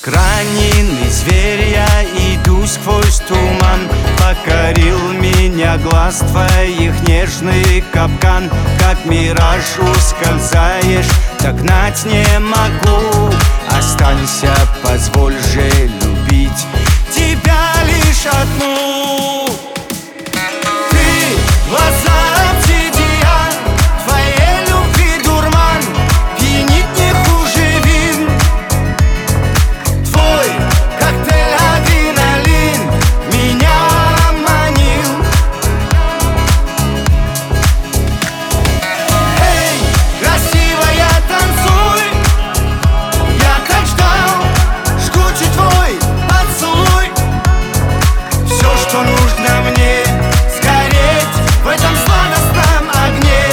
Как раненый зверь я иду сквозь туман. Покорил меня глаз твоих нежный капкан. Как мираж ускользаешь, догнать не могу. Останься, позволь же любить тебя лишь одну. Ты — глаза обсидиан, твоей любви дурман пьянит не хуже вин. Твой коктейль адреналин меня манил. Эй, красивая, танцуй, я так ждал жгучий твой поцелуй. Все, что нужно мне, сгореть в этом сладостном огне.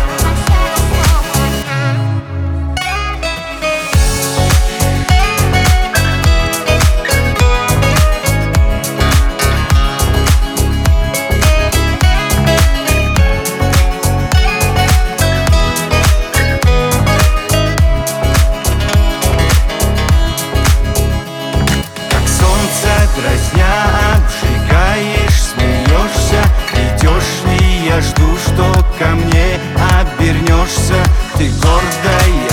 Как солнце дразня обжигаешь, смеешься. Идешь, и я жду, что ко мне обернешься. Ты гордая